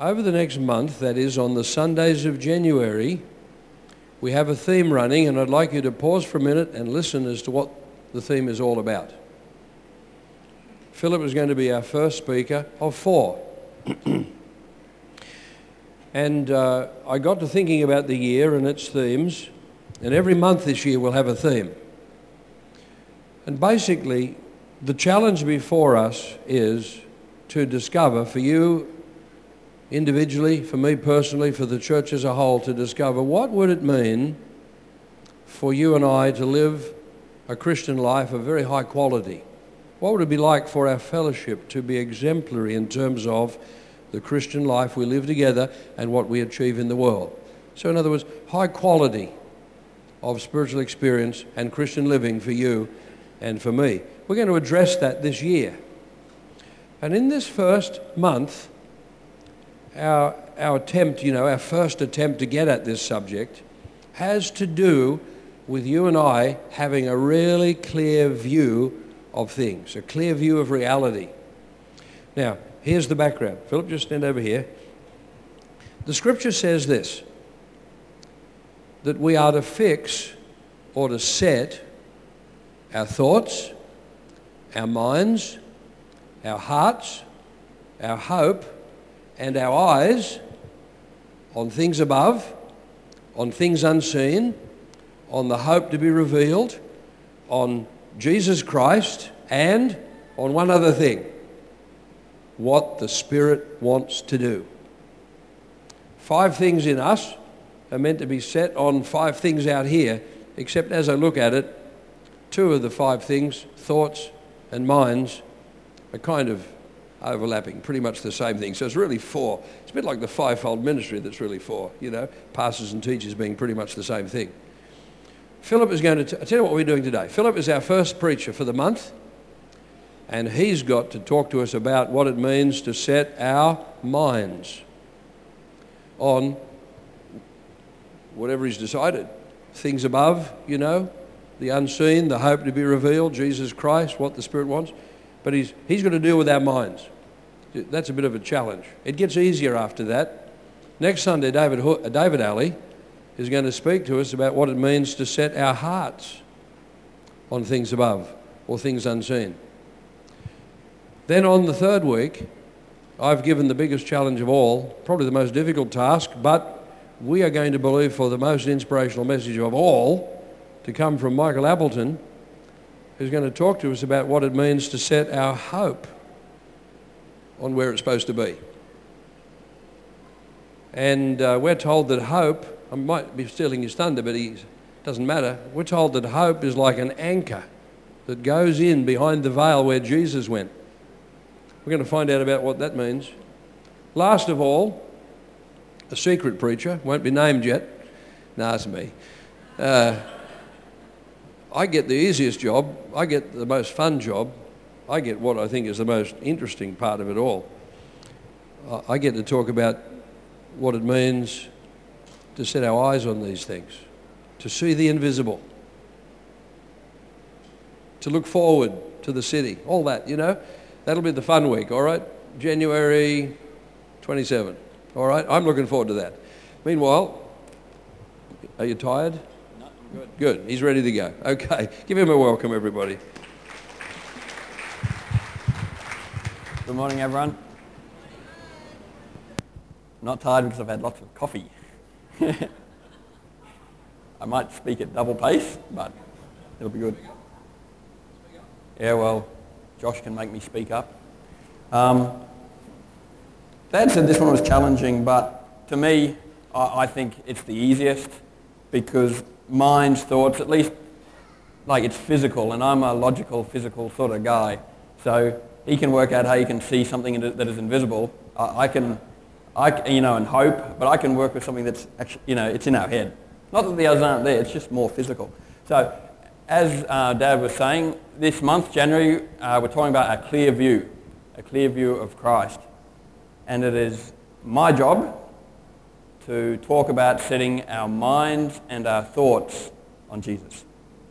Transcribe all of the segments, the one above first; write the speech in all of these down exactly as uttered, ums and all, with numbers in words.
over the next month, that is on the Sundays of January, we have a theme running, and I'd like you to pause for a minute and listen as to what the theme is all about. Philip is going to be our first speaker of four. And uh, I got to thinking about the year and its themes, and every month this year we'll have a theme. And basically, the challenge before us is to discover, for you individually, for me personally, for the church as a whole, to discover what would it mean for you and I to live a Christian life of very high quality. What would it be like for our fellowship to be exemplary in terms of the Christian life we live together and what we achieve in the world? So in other words, high quality of spiritual experience and Christian living for you and for me. We're going to address that this year. And in this first month, our, our attempt, you know, our first attempt to get at this subject has to do with you and I having a really clear view of things, a clear view of reality. Now, here's the background. Philip, just stand over here. The scripture says this, that we are to fix or to set our thoughts, our minds, our hearts, our hope, and our eyes on things above, on things unseen, on the hope to be revealed, on Jesus Christ, and on one other thing, what the Spirit wants to do. Five things in us are meant to be set on five things out here, except as I look at it, two of the five things, thoughts and minds, are kind of overlapping, pretty much the same thing. So it's really four. It's a bit like the fivefold ministry that's really four, you know, pastors and teachers being pretty much the same thing. Philip is going to, t- I'll tell you what we're doing today. Philip is our first preacher for the month, and he's got to talk to us about what it means to set our minds on whatever he's decided. Things above, you know, the unseen, the hope to be revealed, Jesus Christ, what the Spirit wants. But he's, he's got to deal with our minds. That's a bit of a challenge. It gets easier after that. Next Sunday, David, Ho- David Alley is going to speak to us about what it means to set our hearts on things above or things unseen. Then on the third week, I've given the biggest challenge of all, probably the most difficult task, but we are going to believe for the most inspirational message of all to come from Michael Appleton, who's going to talk to us about what it means to set our hope on where it's supposed to be. And uh, we're told that hope, I might be stealing his thunder, but it doesn't matter. We're told that hope is like an anchor that goes in behind the veil where Jesus went. We're going to find out about what that means. Last of all, a secret preacher, won't be named yet. No, it's me. Uh, I get the easiest job. I get the most fun job. I get what I think is the most interesting part of it all. I get to talk about what it means to set our eyes on these things, to see the invisible, to look forward to the city, all that, you know. That'll be the fun week, all right? January twenty-seventh, all right? I'm looking forward to that. Meanwhile, are you tired? No, I'm good. Good, he's ready to go. Okay, give him a welcome, everybody. Good morning, everyone. Not tired because I've had lots of coffee. I might speak at double pace, but it'll be good. Yeah, well, Josh can make me speak up. Um, Dad said this one was challenging, but to me, I, I think it's the easiest because minds, thoughts, at least, like it's physical, and I'm a logical, physical sort of guy. So he can work out how you can see something that is invisible. I, I can, I, you know, and hope, but I can work with something that's actually, you know, it's in our head. Not that the others aren't there, it's just more physical. So, as uh, Dad was saying, this month, January, uh, we're talking about a clear view, a clear view of Christ. And it is my job to talk about setting our minds and our thoughts on Jesus.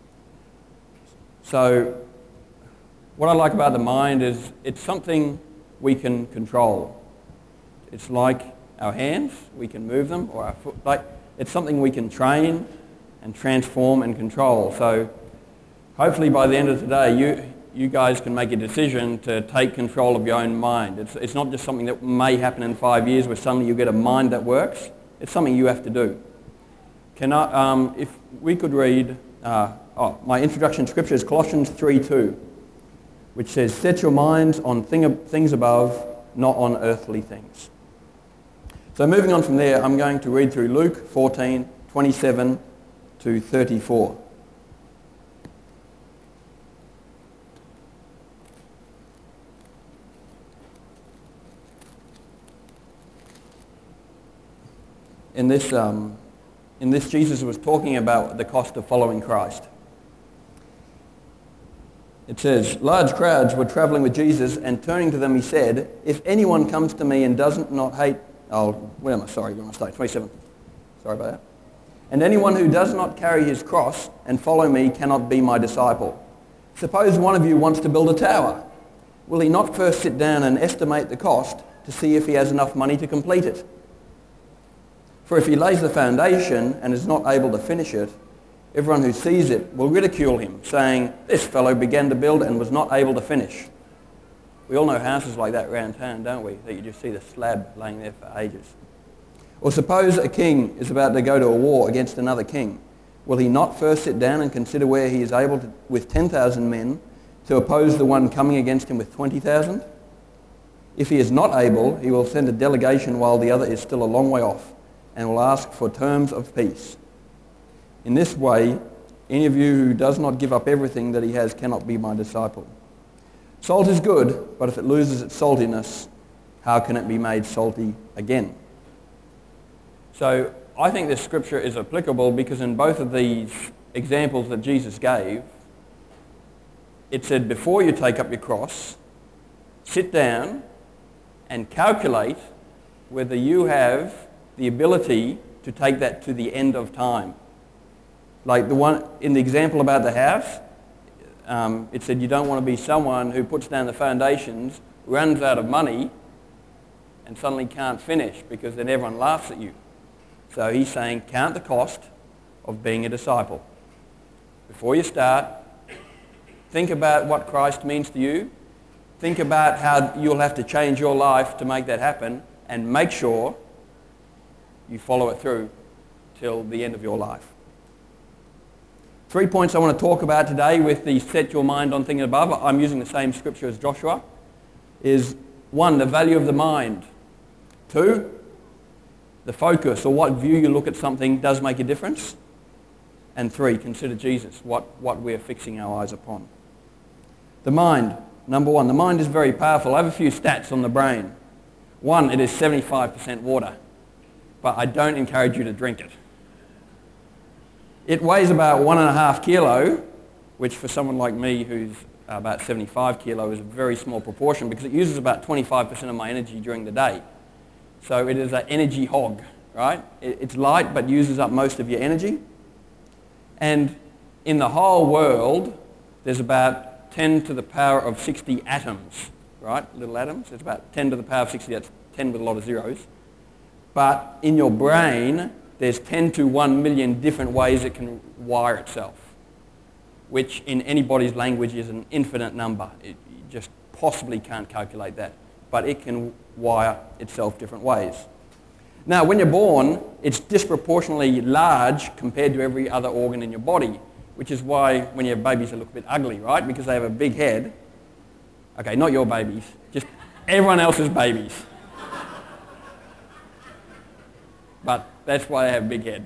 So, what I like about the mind is it's something we can control. It's like our hands, we can move them, or our foot. Like, it's something we can train and transform and control. So hopefully by the end of today, you, you guys can make a decision to take control of your own mind. It's, it's not just something that may happen in five years where suddenly you get a mind that works. It's something you have to do. Can I, um, if we could read, uh, oh, my introduction scripture is Colossians three two, which says, set your minds on thing, things above, not on earthly things. So moving on from there, I'm going to read through Luke fourteen, twenty-seven to thirty-four. In this, um, in this, Jesus was talking about the cost of following Christ. It says, large crowds were traveling with Jesus, and turning to them he said, if anyone comes to me and doesn't not hate, oh, where am I? Sorry, where am I staying? twenty-seven. Sorry about that. And anyone who does not carry his cross and follow me cannot be my disciple. Suppose one of you wants to build a tower. Will he not first sit down and estimate the cost to see if he has enough money to complete it? For if he lays the foundation and is not able to finish it, everyone who sees it will ridicule him, saying, this fellow began to build and was not able to finish. We all know houses like that around town, don't we? That you just see the slab laying there for ages. Or suppose a king is about to go to a war against another king. Will he not first sit down and consider where he is able to, with ten thousand men, to oppose the one coming against him with twenty thousand? If he is not able, he will send a delegation while the other is still a long way off, and will ask for terms of peace. In this way, any of you who does not give up everything that he has cannot be my disciple. Salt is good, but if it loses its saltiness, how can it be made salty again? So I think this scripture is applicable because in both of these examples that Jesus gave, it said before you take up your cross, sit down and calculate whether you have the ability to take that to the end of time. Like the one in the example about the house, um, it said you don't want to be someone who puts down the foundations, runs out of money, and suddenly can't finish because then everyone laughs at you. So he's saying count the cost of being a disciple. Before you start, think about what Christ means to you. Think about how you'll have to change your life to make that happen, and make sure you follow it through till the end of your life. Three points I want to talk about today with the set your mind on things above. I'm using the same scripture as Joshua. Is one, the value of the mind. Two, the focus or what view you look at something does make a difference. And three, consider Jesus, what, what we're fixing our eyes upon. The mind, number one, the mind is very powerful. I have a few stats on the brain. One, it is seventy-five percent water, but I don't encourage you to drink it. It weighs about one and a half kilo, which for someone like me who's about seventy-five kilo is a very small proportion because it uses about twenty-five percent of my energy during the day. So it is an energy hog, right? It's light but uses up most of your energy. And in the whole world, there's about ten to the power of sixty atoms, right? Little atoms. It's about ten to the power of sixty. That's ten with a lot of zeros. But in your brain, there's ten to one million different ways it can wire itself, which in anybody's language is an infinite number. It, you just possibly can't calculate that. But it can wire itself different ways. Now, when you're born, it's disproportionately large compared to every other organ in your body, which is why when you have babies they look a bit ugly, right? Because they have a big head. Okay, not your babies, just everyone else's babies. But that's why they have big heads.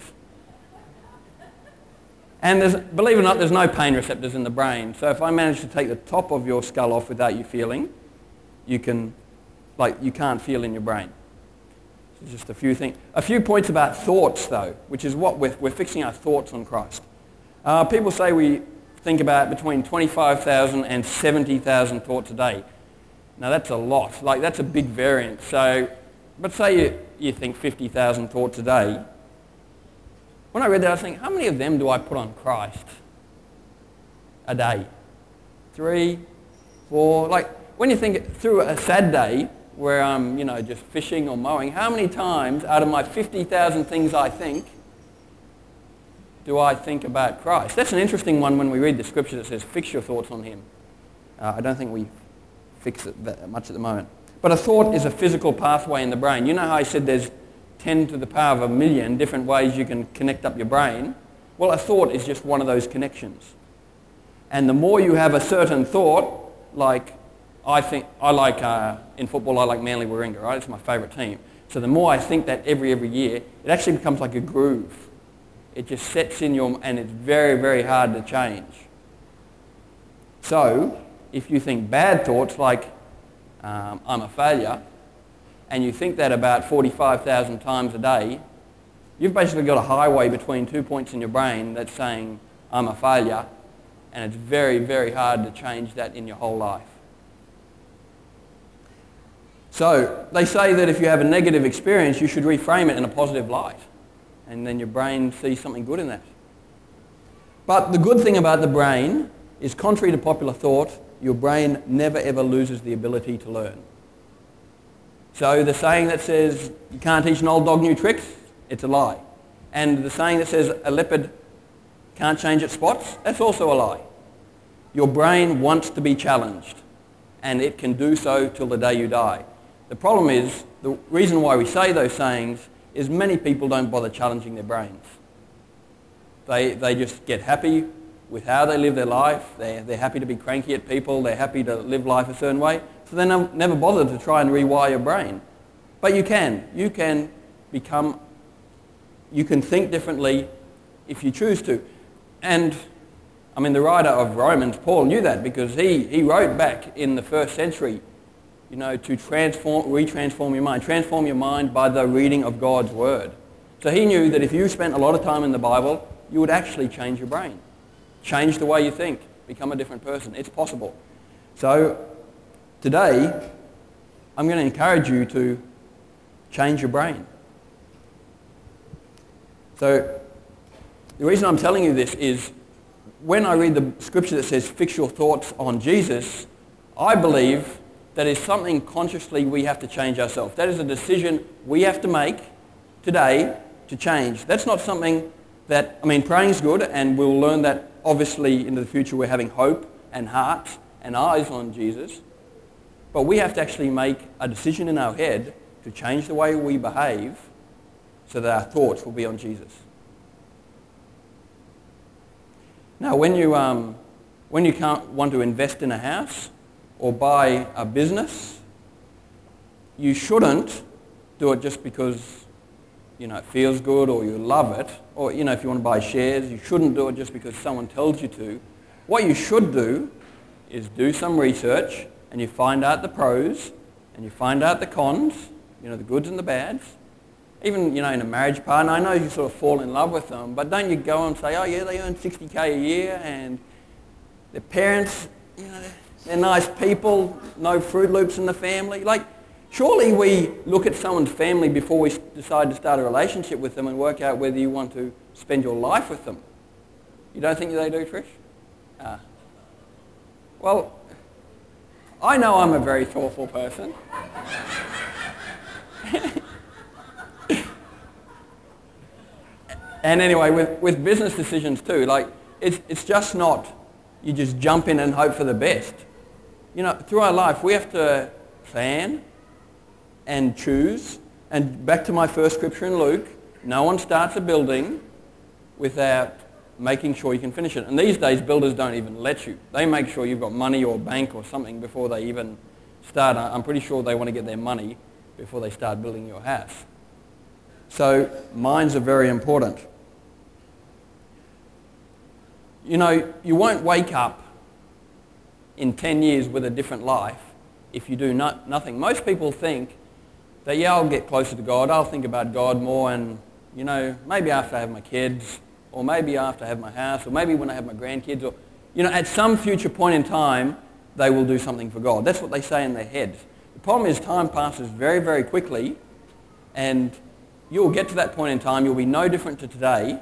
And there's, believe it or not, there's no pain receptors in the brain. So if I manage to take the top of your skull off without you feeling, you can, like, you can't feel in your brain. So just a few things. A few points about thoughts, though, which is what we're, we're fixing our thoughts on Christ. Uh, people say we think about between twenty-five thousand and seventy thousand thoughts a day. Now that's a lot. Like, that's a big variance. So, but say you, you think fifty thousand thoughts a day. When I read that, I think, how many of them do I put on Christ a day? Three, four? Like, when you think through a sad day, where I'm, you know, just fishing or mowing, how many times out of my fifty thousand things I think do I think about Christ? That's an interesting one when we read the scripture that says, fix your thoughts on him. Uh, I don't think we fix it that much at the moment. But a thought is a physical pathway in the brain. You know how I said there's ten to the power of a million different ways you can connect up your brain? Well, a thought is just one of those connections. And the more you have a certain thought, like I think, I like, uh, in football, I like Manly Warringah, right? It's my favourite team. So the more I think that every, every year, it actually becomes like a groove. It just sets in your, and it's very, very hard to change. So, if you think bad thoughts like, um, I'm a failure, and you think that about forty-five thousand times a day, you've basically got a highway between two points in your brain that's saying, I'm a failure, and it's very, very hard to change that in your whole life. So, they say that if you have a negative experience, you should reframe it in a positive light, and then your brain sees something good in that. But the good thing about the brain is, contrary to popular thought, your brain never ever loses the ability to learn. So the saying that says you can't teach an old dog new tricks, it's a lie. And the saying that says a leopard can't change its spots, that's also a lie. Your brain wants to be challenged, and it can do so till the day you die. The problem is, the reason why we say those sayings is many people don't bother challenging their brains. They, they just get happy with how they live their life. They're, they're happy to be cranky at people. They're happy to live life a certain way. So they never, never bother to try and rewire your brain. But you can. You can become, you can think differently if you choose to. And, I mean, the writer of Romans, Paul, knew that because he, he wrote back in the first century, you know, to transform, retransform your mind. Transform your mind by the reading of God's Word. So he knew that if you spent a lot of time in the Bible, you would actually change your brain. Change the way you think. Become a different person. It's possible. So today, I'm going to encourage you to change your brain. So the reason I'm telling you this is when I read the scripture that says fix your thoughts on Jesus, I believe that is something consciously we have to change ourselves. That is a decision we have to make today to change. That's not something that, I mean, praying is good, and we'll learn that obviously into the future we're having hope and hearts and eyes on Jesus. But we have to actually make a decision in our head to change the way we behave so that our thoughts will be on Jesus. Now, when you, um, when you can't want to invest in a house or buy a business, you shouldn't do it just because, you know, it feels good or you love it. Or, you know, if you want to buy shares, you shouldn't do it just because someone tells you to. What you should do is do some research, and you find out the pros and you find out the cons, you know, the goods and the bads. Even, you know, in a marriage partner, I know you sort of fall in love with them, but don't you go and say, oh yeah, they earn sixty K a year and their parents, you know, they're nice people, no Fruit Loops in the family. Like, surely we look at someone's family before we decide to start a relationship with them and work out whether you want to spend your life with them. You don't think they do, Trish? Ah. Well, I know I'm a very thoughtful person. And anyway, with, with business decisions too, like, it's, it's just not you just jump in and hope for the best. You know, through our life, we have to plan and choose. And back to my first scripture in Luke, no one starts a building without making sure you can finish it. And these days, builders don't even let you. They make sure you've got money or bank or something before they even start. I'm pretty sure they want to get their money before they start building your house. So minds are very important. You know, you won't wake up in ten years with a different life if you do no, nothing. Most people think that, yeah, I'll get closer to God, I'll think about God more, and, you know, maybe after I have my kids, or maybe after I have my house, or maybe when I have my grandkids, or, you know, at some future point in time, they will do something for God. That's what they say in their heads. The problem is time passes very, very quickly, and you'll get to that point in time, you'll be no different to today,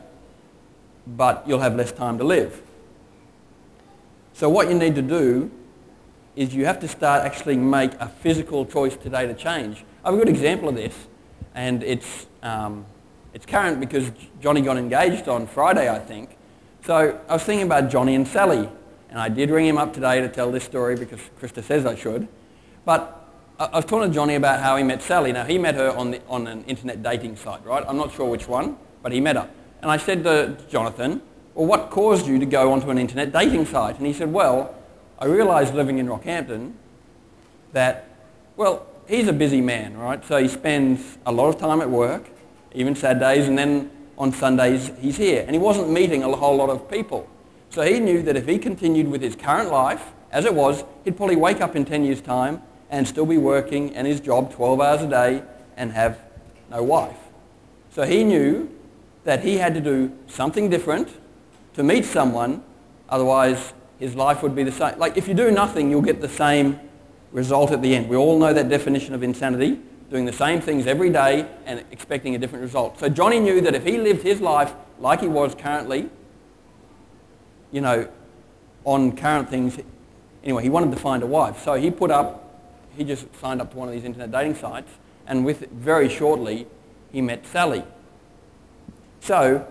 but you'll have less time to live. So what you need to do is you have to start actually make a physical choice today to change. I have a good example of this, and it's, um, it's current because Johnny got engaged on Friday, I think. So I was thinking about Johnny and Sally, and I did ring him up today to tell this story because Krista says I should. But I I was talking to Johnny about how he met Sally. Now, he met her on, the, on an internet dating site, right? I'm not sure which one, but he met her. And I said to Jonathan, well, what caused you to go onto an internet dating site? And he said, well, I realised living in Rockhampton that, well, he's a busy man, right? So he spends a lot of time at work, even Saturdays, and then on Sundays he's here. And he wasn't meeting a whole lot of people. So he knew that if he continued with his current life, as it was, he'd probably wake up in ten years' time and still be working and his job twelve hours a day and have no wife. So he knew that he had to do something different to meet someone, otherwise his life would be the same. Like if you do nothing, you'll get the same result at the end. We all know that definition of insanity, doing the same things every day and expecting a different result. So Johnny knew that if he lived his life like he was currently, you know, on current things, anyway, he wanted to find a wife. So he put up, he just signed up to one of these internet dating sites, and with very shortly, he met Sally. So,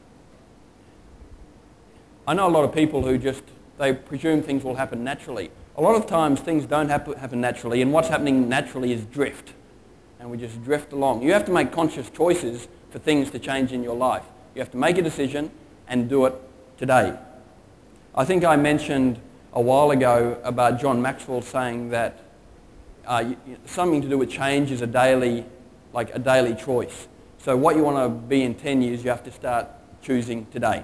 I know a lot of people who just, they presume things will happen naturally. A lot of times things don't happen, happen naturally, and what's happening naturally is drift. And we just drift along. You have to make conscious choices for things to change in your life. You have to make a decision and do it today. I think I mentioned a while ago about John Maxwell saying that uh, you, something to do with change is a daily, like a daily choice. So what you want to be in ten years, you have to start choosing today.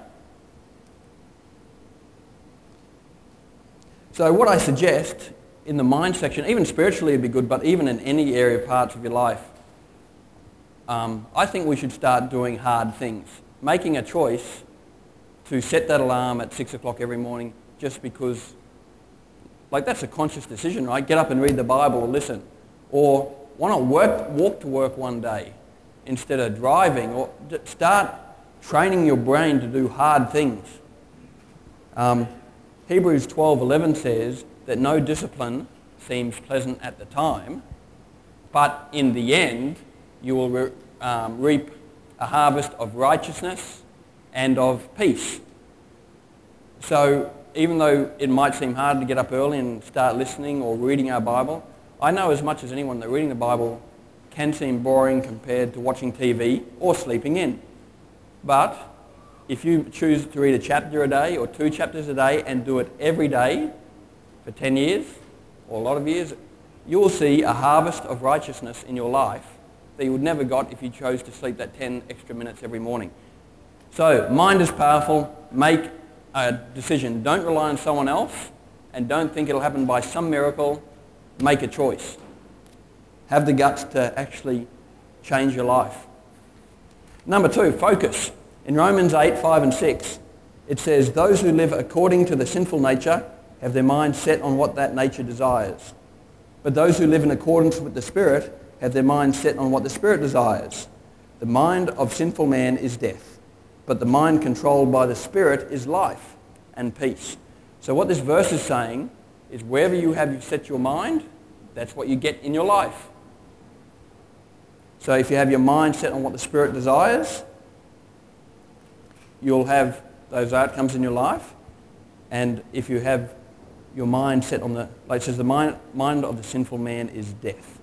So what I suggest in the mind section, even spiritually would be good, but even in any area, parts of your life, um, I think we should start doing hard things. Making a choice to set that alarm at six o'clock every morning just because, like that's a conscious decision, right? Get up and read the Bible or listen. Or why not work, walk to work one day instead of driving, or start training your brain to do hard things. Um, Hebrews twelve eleven says that no discipline seems pleasant at the time, but in the end you will re- um, reap a harvest of righteousness and of peace. So even though it might seem hard to get up early and start listening or reading our Bible, I know as much as anyone that reading the Bible can seem boring compared to watching T V or sleeping in. But if you choose to read a chapter a day or two chapters a day and do it every day for ten years or a lot of years, you will see a harvest of righteousness in your life that you would never got if you chose to sleep that ten extra minutes every morning. So, mind is powerful. Make a decision. Don't rely on someone else and don't think it'll happen by some miracle. Make a choice. Have the guts to actually change your life. Number two, focus. In Romans eight, five and six, it says, those who live according to the sinful nature have their mind set on what that nature desires. But those who live in accordance with the Spirit have their mind set on what the Spirit desires. The mind of sinful man is death, but the mind controlled by the Spirit is life and peace. So what this verse is saying is wherever you have set your mind, that's what you get in your life. So if you have your mind set on what the Spirit desires, you'll have those outcomes in your life. And if you have your mind set on the, like it says, the mind, mind of the sinful man is death.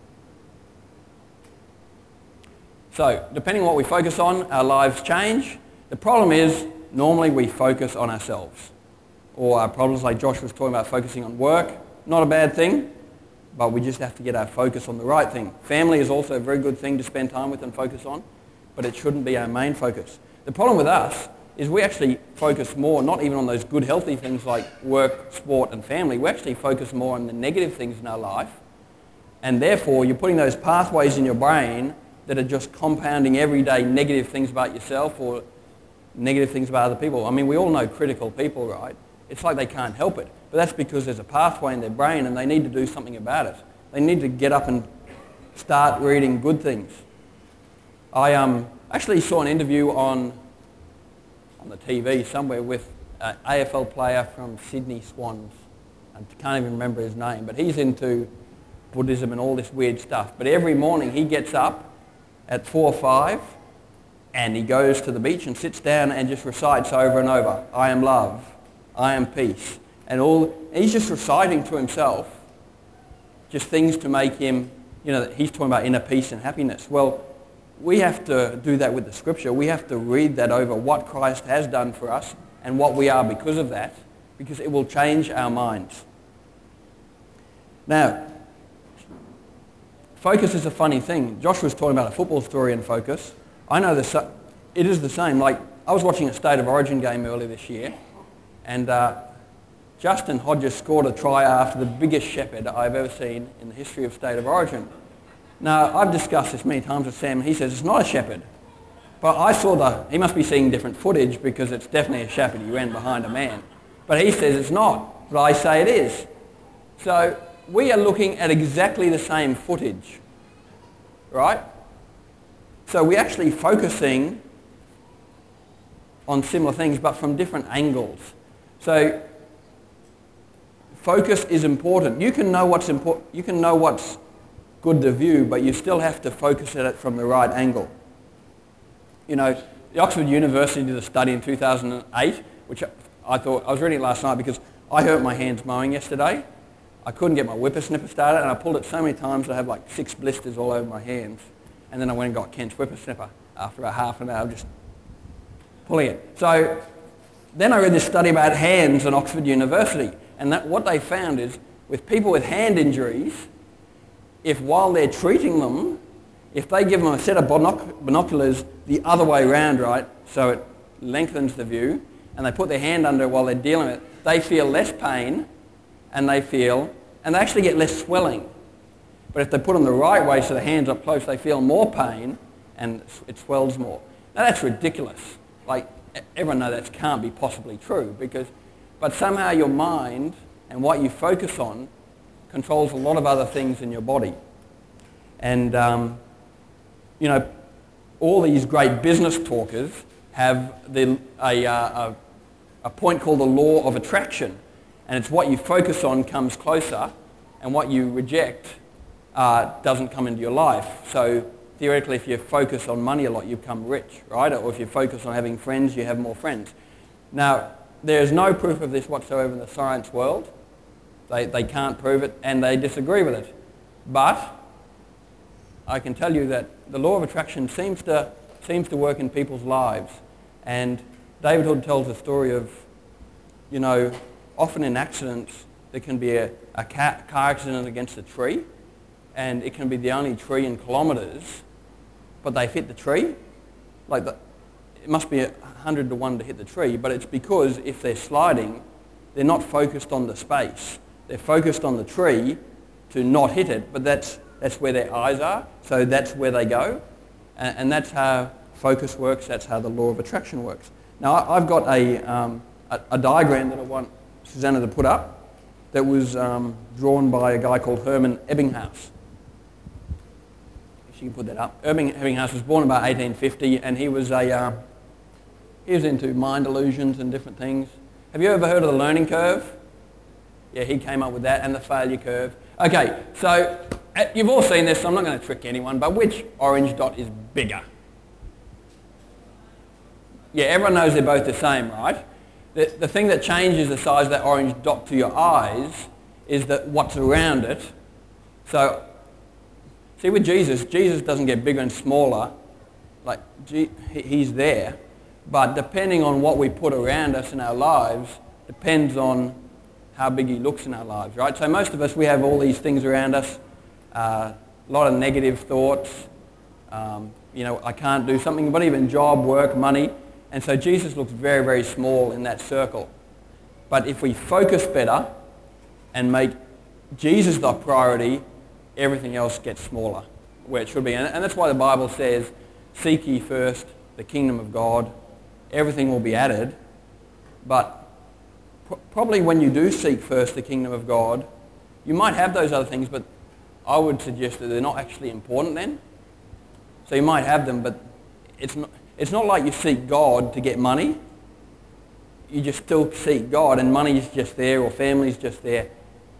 So depending on what we focus on, our lives change. The problem is, normally we focus on ourselves. Or our problems like Josh was talking about focusing on work, not a bad thing, but we just have to get our focus on the right thing. Family is also a very good thing to spend time with and focus on, but it shouldn't be our main focus. The problem with us is we actually focus more, not even on those good healthy things like work, sport and family, we actually focus more on the negative things in our life, and therefore you're putting those pathways in your brain that are just compounding everyday negative things about yourself or negative things about other people. I mean, we all know critical people, right? It's like they can't help it. But that's because there's a pathway in their brain and they need to do something about it. They need to get up and start reading good things. I um, actually saw an interview on, on the T V somewhere with an A F L player from Sydney Swans. I can't even remember his name, but he's into Buddhism and all this weird stuff. But every morning he gets up at four or five and he goes to the beach and sits down and just recites over and over, I am love, I am peace. And all he's just reciting to himself just things to make him, you know, he's talking about inner peace and happiness. Well, we have to do that with the scripture. We have to read that over, what Christ has done for us and what we are because of that, because it will change our minds. Now, focus is a funny thing. Josh was talking about a football story in Focus. I know this, it is the same. Like, I was watching a State of Origin game earlier this year, and uh, Justin Hodges scored a try after the biggest shepherd I've ever seen in the history of State of Origin. Now, I've discussed this many times with Sam, and he says it's not a shepherd. But I saw the, he must be seeing different footage because it's definitely a shepherd. He ran behind a man. But he says it's not, but I say it is. So we are looking at exactly the same footage, right? So we're actually focusing on similar things, but from different angles. So focus is important. You can know what's important. You can know what's good to view, but you still have to focus at it from the right angle. You know, the Oxford University did a study in two thousand eight, which I thought, I was reading it last night because I hurt my hands mowing yesterday. I couldn't get my whippersnipper started, and I pulled it so many times I have like six blisters all over my hands. And then I went and got Kent's whippersnipper after about half an hour of just pulling it. So then I read this study about hands at Oxford University, and that what they found is with people with hand injuries, if while they're treating them, if they give them a set of binoc- binoculars the other way around, right, so it lengthens the view, and they put their hand under it while they're dealing with it, they feel less pain, and they feel, and they actually get less swelling. But if they put them the right way, so the hands up close, they feel more pain, and it swells more. Now that's ridiculous. Like, everyone knows that can't be possibly true, because, but somehow your mind and what you focus on controls a lot of other things in your body. And, um, you know, all these great business talkers have the, a, a, a point called the law of attraction. And it's what you focus on comes closer, and what you reject uh, doesn't come into your life. So theoretically, if you focus on money a lot, you become rich, right? Or if you focus on having friends, you have more friends. Now, there's no proof of this whatsoever in the science world. They, they can't prove it, and they disagree with it. But I can tell you that the law of attraction seems to, seems to work in people's lives. And David Hood tells a story of, you know, often in accidents, there can be a, a car, car accident against a tree, and it can be the only tree in kilometres, but they've hit the tree. Like the, it must be a hundred to one to hit the tree, but it's because if they're sliding, they're not focused on the space. They're focused on the tree to not hit it, but that's, that's where their eyes are, so that's where they go. And, and that's how focus works, that's how the law of attraction works. Now, I, I've got a, um, a, a diagram that I want Susanna to put up that was um, drawn by a guy called Herman Ebbinghaus. If you can put that up. Herman Ebbinghaus was born about eighteen fifty, and he was a uh, he was into mind illusions and different things. Have you ever heard of the learning curve? Yeah, he came up with that, and the failure curve. Okay, so uh, you've all seen this, so I'm not going to trick anyone, but which orange dot is bigger? Yeah, everyone knows they're both the same, right? The, the thing that changes the size of that orange dot to your eyes is that what's around it. So, see with Jesus, Jesus doesn't get bigger and smaller. Like, G, he's there. But depending on what we put around us in our lives, depends on how big he looks in our lives, right? So most of us, we have all these things around us, uh, a lot of negative thoughts. Um, you know, I can't do something, but even job, work, money. And so Jesus looks very, very small in that circle. But if we focus better and make Jesus the priority, everything else gets smaller, where it should be. And, and that's why the Bible says, seek ye first the kingdom of God. Everything will be added. But pr- probably when you do seek first the kingdom of God, you might have those other things, but I would suggest that they're not actually important then. So you might have them, but it's not... It's not like you seek God to get money. You just still seek God, and money is just there, or family is just there.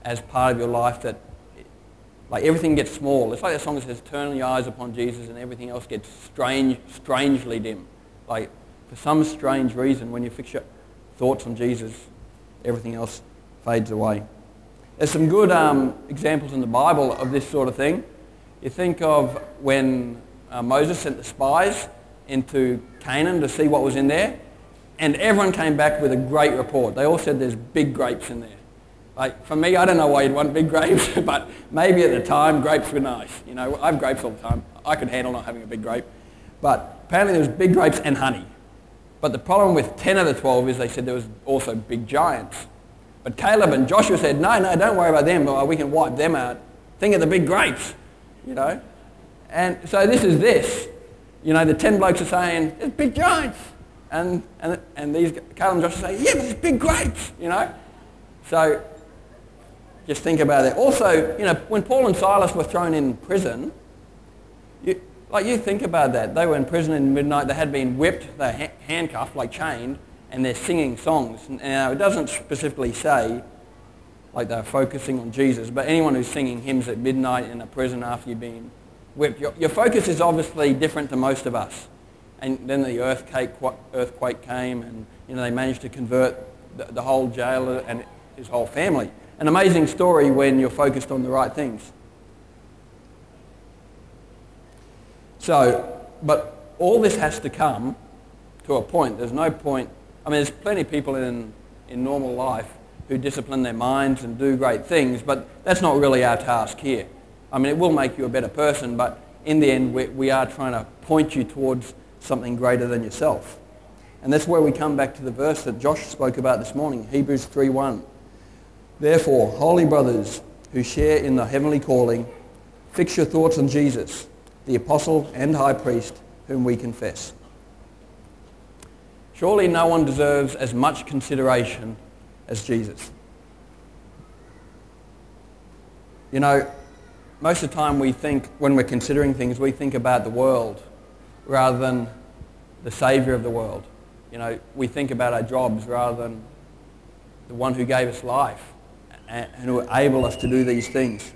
as part of your life that, like, everything gets small. It's like that song that says, turn your eyes upon Jesus and everything else gets strange, strangely dim. Like, for some strange reason, when you fix your thoughts on Jesus, everything else fades away. There's some good um, examples in the Bible of this sort of thing. You think of when uh, Moses sent the spies into Canaan to see what was in there, and everyone came back with a great report. They all said there's big grapes in there. Like, for me, I don't know why you'd want big grapes, but maybe at the time, grapes were nice. You know, I have grapes all the time. I could handle not having a big grape. But apparently there was big grapes and honey. But the problem with ten of the twelve is they said there was also big giants. But Caleb and Joshua said, no, no, don't worry about them. We can wipe them out. Think of the big grapes, you know. And so this is this. You know, the ten blokes are saying, there's big giants. And, and, and these Caleb and Joshua say, yeah, but there's big grapes, you know. So just think about it. Also, you know, when Paul and Silas were thrown in prison, you, like you think about that. They were in prison in midnight. They had been whipped, they were ha- handcuffed, like chained, and they're singing songs. Now, it doesn't specifically say, like, they're focusing on Jesus, but anyone who's singing hymns at midnight in a prison after you've been whipped, your, your focus is obviously different to most of us. And then the earthquake, earthquake came, and, you know, they managed to convert the, the whole jailer and his whole family. An amazing story when you're focused on the right things. So, but all this has to come to a point. There's no point. I mean, there's plenty of people in, in normal life who discipline their minds and do great things, but that's not really our task here. I mean, it will make you a better person, but in the end, we, we are trying to point you towards something greater than yourself. And that's where we come back to the verse that Josh spoke about this morning, Hebrews three one. Therefore, holy brothers who share in the heavenly calling, fix your thoughts on Jesus, the apostle and high priest whom we confess. Surely no one deserves as much consideration as Jesus. You know, most of the time we think, when we're considering things, we think about the world rather than the Saviour of the world. You know, we think about our jobs rather than the one who gave us life and who enable us to do these things.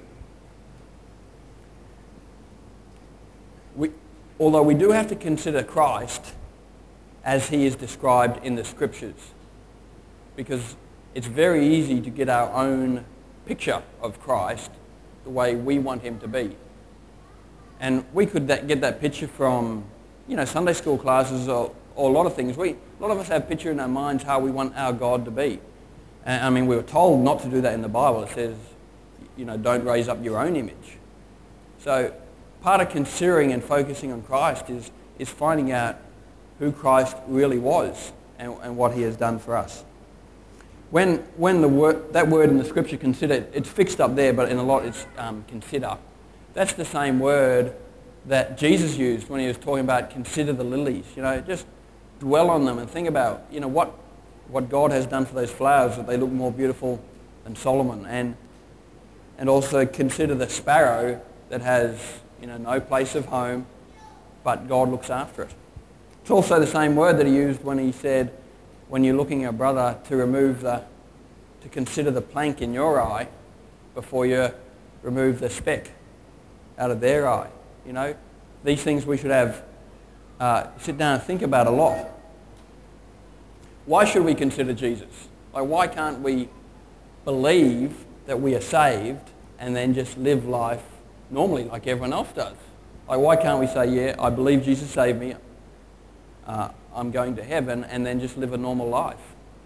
We, although we do have to consider Christ as he is described in the scriptures, because it's very easy to get our own picture of Christ the way we want him to be. And we could that, get that picture from, you know, Sunday school classes or, or a lot of things. We, a lot of us have a picture in our minds how we want our God to be. And, I mean, we were told not to do that in the Bible. It says, you know, don't raise up your own image. So part of considering and focusing on Christ is, is finding out who Christ really was and, and what he has done for us. When, when the word, that word in the scripture, consider, it's fixed up there, but in a lot it's um, consider. That's the same word that Jesus used when he was talking about consider the lilies. You know, just dwell on them and think about, you know, what, what God has done for those flowers, that they look more beautiful than Solomon. And, and also consider the sparrow that has, you know, no place of home, but God looks after it. It's also the same word that he used when he said, when you're looking at a brother, to remove the, to consider the plank in your eye before you remove the speck out of their eye. You know, these things we should have, uh, sit down and think about a lot. Why should we consider Jesus? Like, why can't we believe that we are saved and then just live life normally like everyone else does? Like, why can't we say, yeah, I believe Jesus saved me, uh, I'm going to heaven, and then just live a normal life?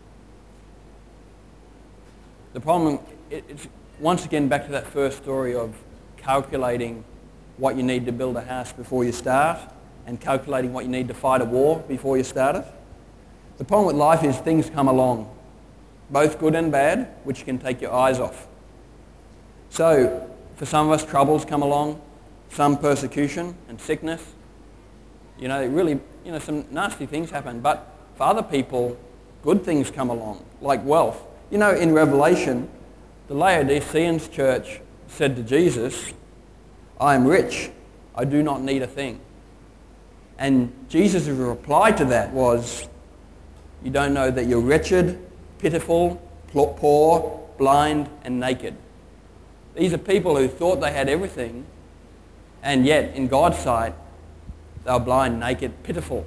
The problem, it, it's once again back to that first story of calculating what you need to build a house before you start and calculating what you need to fight a war before you start it. The problem with life is things come along, both good and bad, which can take your eyes off. So for some of us, troubles come along, some persecution and sickness. You know, really, you know, some nasty things happen. But for other people, good things come along, like wealth. You know, in Revelation, the Laodiceans church said to Jesus, I am rich, I do not need a thing. And Jesus' reply to that was, you don't know that you're wretched, pitiful, poor, blind, and naked. These are people who thought they had everything, and yet, in God's sight, they were blind, naked, pitiful.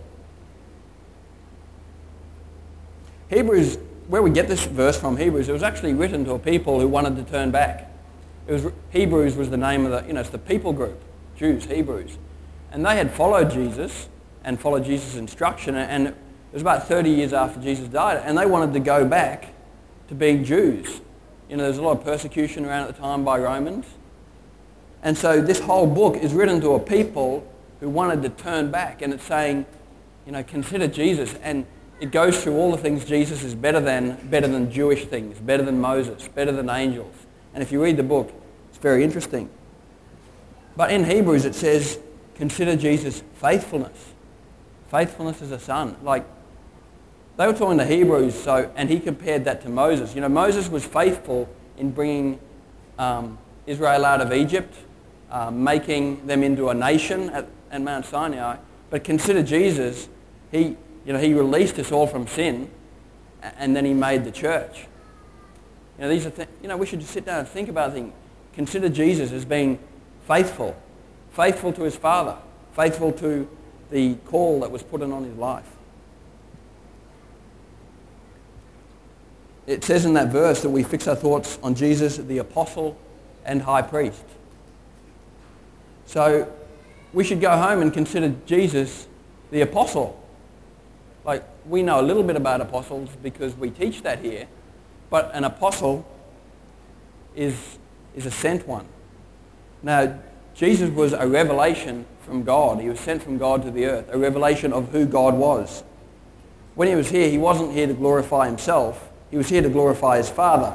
Hebrews, where we get this verse from, Hebrews, it was actually written to a people who wanted to turn back. It was Hebrews was the name of the, you know, it's the people group, Jews, Hebrews. And they had followed Jesus and followed Jesus' instruction, and it was about thirty years after Jesus died, and they wanted to go back to being Jews. You know, there's a lot of persecution around at the time by Romans. And so this whole book is written to a people who wanted to turn back, and it's saying, you know, consider Jesus. And it goes through all the things Jesus is better than, better than Jewish things, better than Moses, better than angels. And if you read the book, it's very interesting. But in Hebrews it says, consider Jesus' faithfulness. Faithfulness as a son. Like, they were talking to Hebrews, so, and he compared that to Moses. You know, Moses was faithful in bringing um, Israel out of Egypt, uh, making them into a nation at, at Mount Sinai. But consider Jesus, he, you know, he released us all from sin, and then he made the church. You know, these are th- you know, we should just sit down and think about things. Consider Jesus as being faithful, faithful to his Father, faithful to the call that was put in on his life. It says in that verse that we fix our thoughts on Jesus, the apostle and high priest. So we should go home and consider Jesus the apostle. Like, we know a little bit about apostles because we teach that here, but an apostle is, is a sent one. Now, Jesus was a revelation from God. He was sent from God to the earth, a revelation of who God was. When he was here, he wasn't here to glorify himself. He was here to glorify his Father.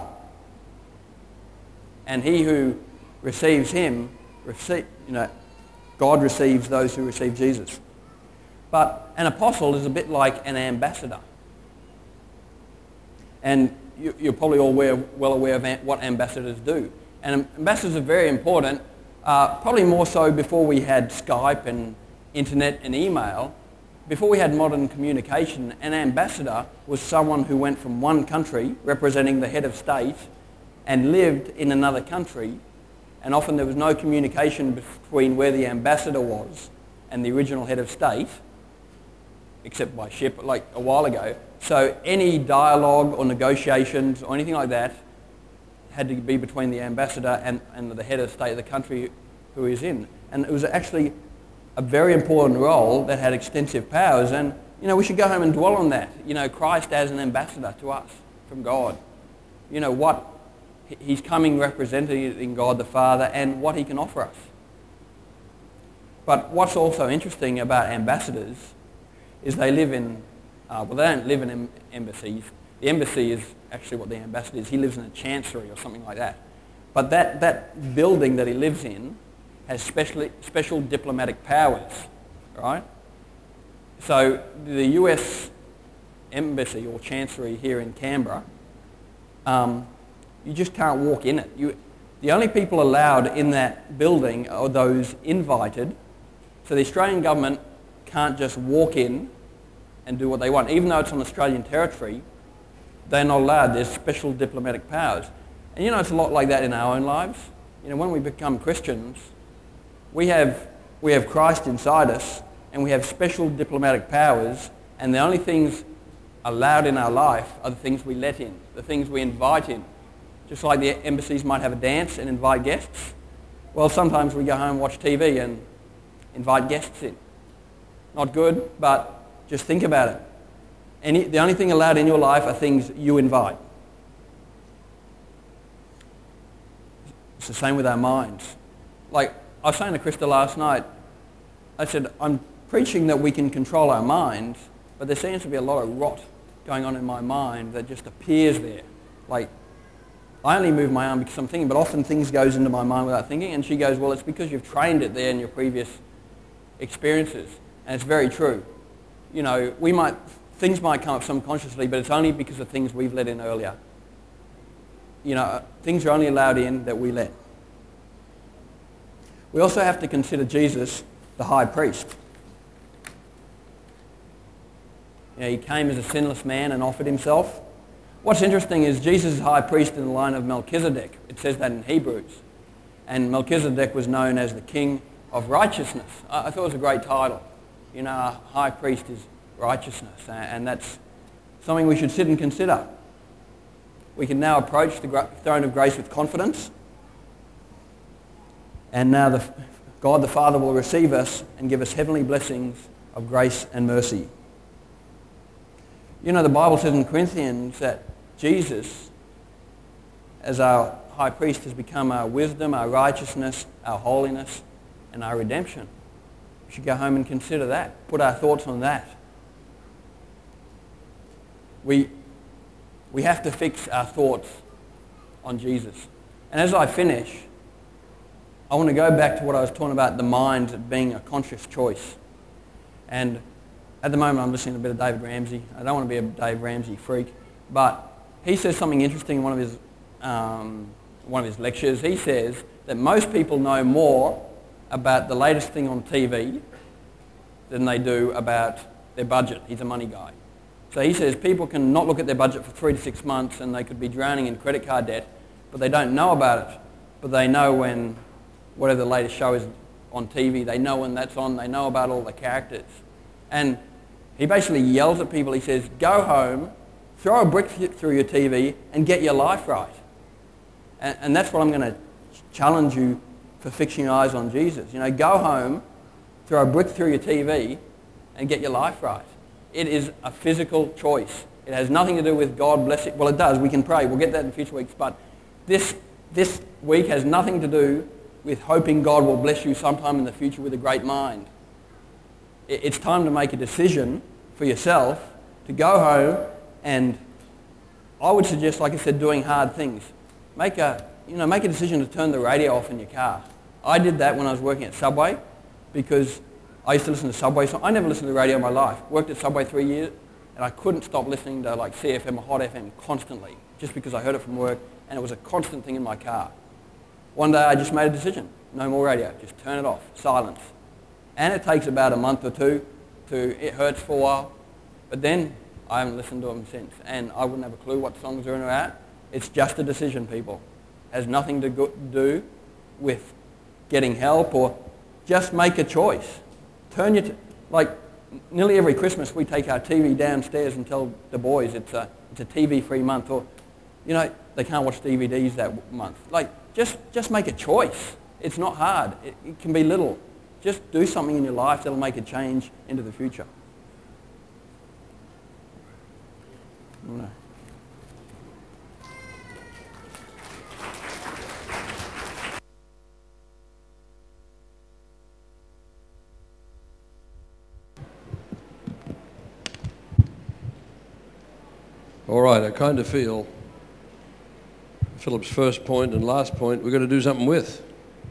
And he who receives him, receive, you know, God receives those who receive Jesus. But an apostle is a bit like an ambassador. And you, you're probably all aware, well aware of what ambassadors do. And ambassadors are very important, uh, probably more so before we had Skype and internet and email. Before we had modern communication, an ambassador was someone who went from one country, representing the head of state, and lived in another country, and often there was no communication between where the ambassador was and the original head of state, except by ship, like a while ago. So any dialogue or negotiations or anything like that had to be between the ambassador and, and the head of state of the country who he's in. And it was actually a very important role that had extensive powers, and you know, we should go home and dwell on that. You know, Christ as an ambassador to us from God. You know, what he's coming representing God the Father and what he can offer us. But what's also interesting about ambassadors is they live in, uh, well, they don't live in em- embassies. The embassy is actually what the ambassador is. He lives in a chancery or something like that. But that, that building that he lives in has specially, special diplomatic powers, right? So the U S embassy or chancery here in Canberra, um, you just can't walk in it. You, the only people allowed in that building are those invited. So the Australian government can't just walk in and do what they want. Even though it's on Australian territory, they're not allowed. There's special diplomatic powers. And you know, it's a lot like that in our own lives. You know, when we become Christians, we have, we have Christ inside us, and we have special diplomatic powers, and the only things allowed in our life are the things we let in, the things we invite in. Just like the embassies might have a dance and invite guests, well, sometimes we go home and watch T V and invite guests in. Not good, but just think about it. Any, the only thing allowed in your life are things you invite. It's the same with our minds. Like, I was saying to Krista last night, I said, I'm preaching that we can control our minds, but there seems to be a lot of rot going on in my mind that just appears there. Like, I only move my arm because I'm thinking, but often things goes into my mind without thinking, and she goes, well, it's because you've trained it there in your previous experiences. And it's very true. You know, we might, things might come up subconsciously, but it's only because of things we've let in earlier. You know, things are only allowed in that we let. We also have to consider Jesus the high priest. You know, he came as a sinless man and offered himself. What's interesting is Jesus is high priest in the line of Melchizedek. It says that in Hebrews. and Melchizedek was known as the King of Righteousness. I, I thought it was a great title. You know, our high priest is righteousness, and, and that's something we should sit and consider. We can now approach the gra- throne of grace with confidence, and now the, God the Father will receive us and give us heavenly blessings of grace and mercy. You know, the Bible says in Corinthians that Jesus, as our high priest, has become our wisdom, our righteousness, our holiness, and our redemption. We should go home and consider that, put our thoughts on that. We, we have to fix our thoughts on Jesus. And as I finish, I want to go back to what I was talking about, the mind being a conscious choice. And at the moment I'm listening to a bit of David Ramsey. I don't want to be a Dave Ramsey freak, but he says something interesting in one of his, um, one of his lectures. He says that most people know more about the latest thing on T V than they do about their budget. He's a money guy. So he says people can not look at their budget for three to six months and they could be drowning in credit card debt, but they don't know about it. But they know when whatever the latest show is on T V, they know when that's on, they know about all the characters. And he basically yells at people, he says, go home, throw a brick through your T V and get your life right. And, and that's what I'm going to challenge you for fixing your eyes on Jesus. You know, go home, throw a brick through your T V and get your life right. It is a physical choice. It has nothing to do with God blessing. Well, it does. We can pray. We'll get that in future weeks. But this, this week has nothing to do with hoping God will bless you sometime in the future with a great mind. It, it's time to make a decision for yourself to go home and I would suggest, like I said, doing hard things. Make a, you know, make a decision to turn the radio off in your car. I did that when I was working at Subway because I used to listen to Subway songs. I never listened to the radio in my life. Worked at Subway three years, and I couldn't stop listening to like C F M or Hot F M constantly, just because I heard it from work, and it was a constant thing in my car. One day I just made a decision. No more radio. Just turn it off. Silence. And it takes about a month or two to, it hurts for a while, but then I haven't listened to them since, and I wouldn't have a clue what songs are in or out. It's just a decision, people. It has nothing to go- do with getting help or just make a choice. Turn your, t- like nearly every Christmas we take our T V downstairs and tell the boys it's a, it's a T V-free month, or, you know, they can't watch D V Ds that month. Like, just, just make a choice. It's not hard. It, it can be little. Just do something in your life that'll make a change into the future. No. All right, I kind of feel Philip's first point and last point we've got to do something with.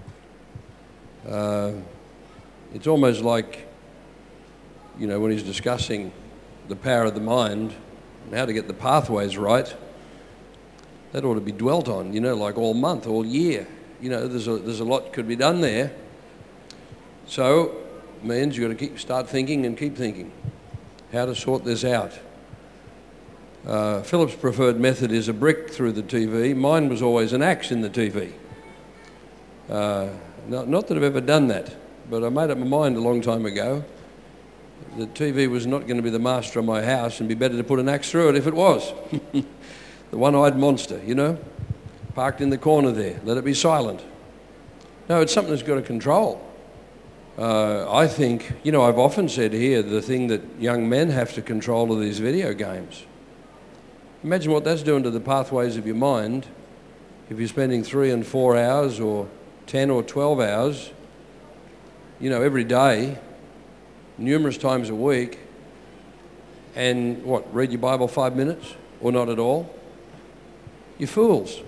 Uh, it's almost like, you know, when he's discussing the power of the mind and how to get the pathways right, that ought to be dwelt on, you know, like all month, all year. You know, there's a, there's a lot could be done there. So, means you've got to keep, start thinking and keep thinking how to sort this out. Uh, Philip's preferred method is a brick through the T V. Mine was always an axe in the T V. Uh, not, not that I've ever done that, but I made up my mind a long time ago. The T V was not going to be the master of my house and be better to put an axe through it if it was. The one-eyed monster, you know, parked in the corner there. Let it be silent. No, it's something that's got to control. Uh, I think, you know, I've often said here the thing that young men have to control are these video games. Imagine what that's doing to the pathways of your mind if you're spending three and four hours or ten or twelve hours, you know, every day, numerous times a week, and what, read your Bible five minutes or not at all? You're fools.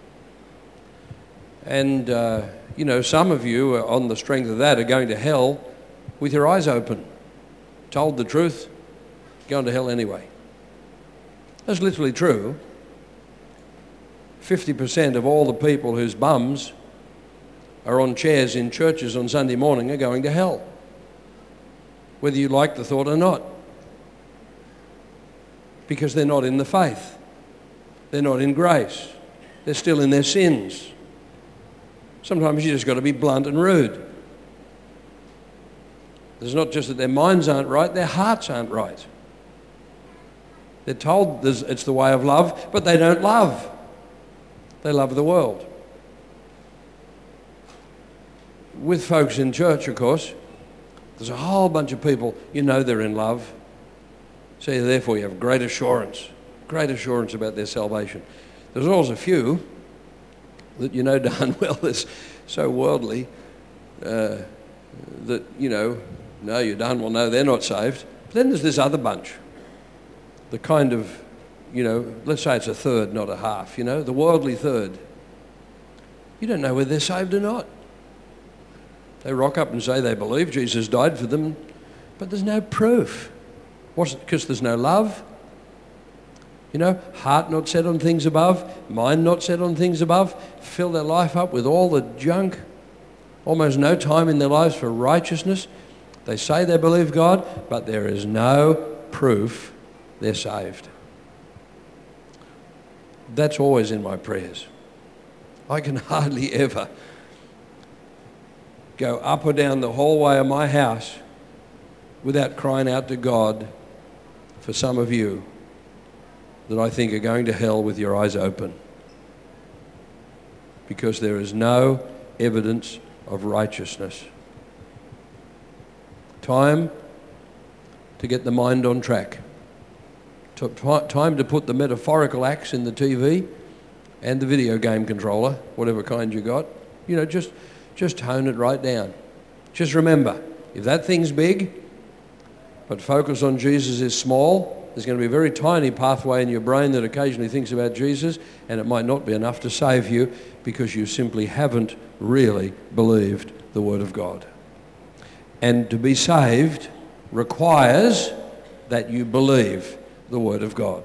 And, uh, you know, some of you, are on the strength of that, are going to hell with your eyes open. Told the truth, going to hell anyway. That's literally true. fifty percent of all the people whose bums are on chairs in churches on Sunday morning are going to hell, whether you like the thought or not, because they're not in the faith. They're not in grace. They're still in their sins. Sometimes you just got to be blunt and rude. It's not just that their minds aren't right, their hearts aren't right. They're told it's the way of love, but they don't love. They love the world. With folks in church, of course, there's a whole bunch of people, you know they're in love. So therefore you have great assurance, great assurance about their salvation. There's always a few that you know darn well is so worldly uh, that, you know, no, you darn well know they're not saved. But then there's this other bunch, the kind of, you know, let's say it's a third, not a half, you know, the worldly third. You don't know whether they're saved or not. They rock up and say they believe Jesus died for them, but there's no proof. What's it? Because there's no love. You know, heart not set on things above, mind not set on things above, fill their life up with all the junk, almost no time in their lives for righteousness. They say they believe God, but there is no proof they're saved. That's always in my prayers. I can hardly ever go up or down the hallway of my house without crying out to God for some of you that I think are going to hell with your eyes open, because there is no evidence of righteousness. Time to get the mind on track. Time to put the metaphorical axe in the T V and the video game controller, whatever kind you got. You know, just, just tone it right down. Just remember, if that thing's big, but focus on Jesus is small, there's going to be a very tiny pathway in your brain that occasionally thinks about Jesus, and it might not be enough to save you because you simply haven't really believed the Word of God. And to be saved requires that you believe the Word of God.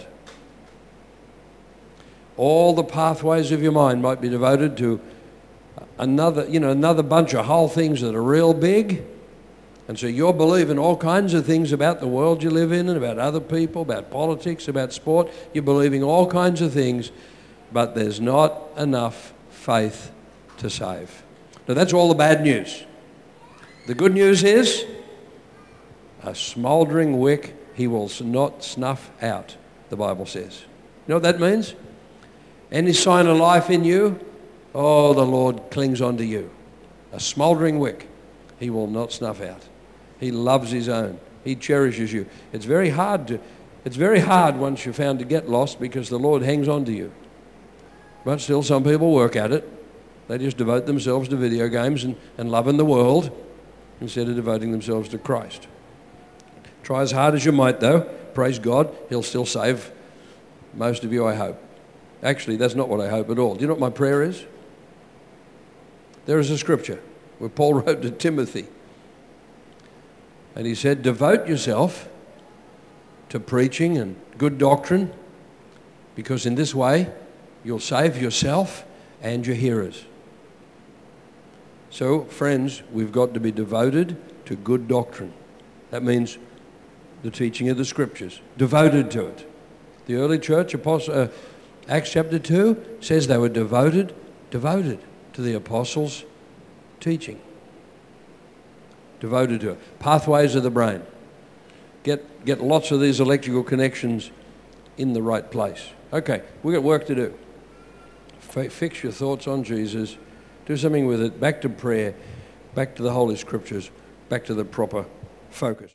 All the pathways of your mind might be devoted to another, you know, another bunch of whole things that are real big. And so you're believing all kinds of things about the world you live in and about other people, about politics, about sport. You're believing all kinds of things, but there's not enough faith to save. Now that's all the bad news. The good news is a smouldering wick he will not snuff out, the Bible says. You know what that means? Any sign of life in you, oh, the Lord clings onto you. A smouldering wick he will not snuff out. He loves his own. He cherishes you. It's very hard to, it's very hard once you're found to get lost because the Lord hangs on to you. But still, some people work at it. They just devote themselves to video games and, and loving the world instead of devoting themselves to Christ. Try as hard as you might, though. Praise God, he'll still save most of you, I hope. Actually, that's not what I hope at all. Do you know what my prayer is? There is a scripture where Paul wrote to Timothy, and he said, devote yourself to preaching and good doctrine, because in this way you'll save yourself and your hearers. So, friends, we've got to be devoted to good doctrine. That means the teaching of the Scriptures, devoted to it. The early church, Apostle, uh, Acts chapter two, says they were devoted, devoted to the apostles' teaching. Devoted to it. Pathways of the brain. Get, get lots of these electrical connections in the right place. Okay, we've got work to do. F- fix your thoughts on Jesus. Do something with it. Back to prayer. Back to the Holy Scriptures. Back to the proper focus.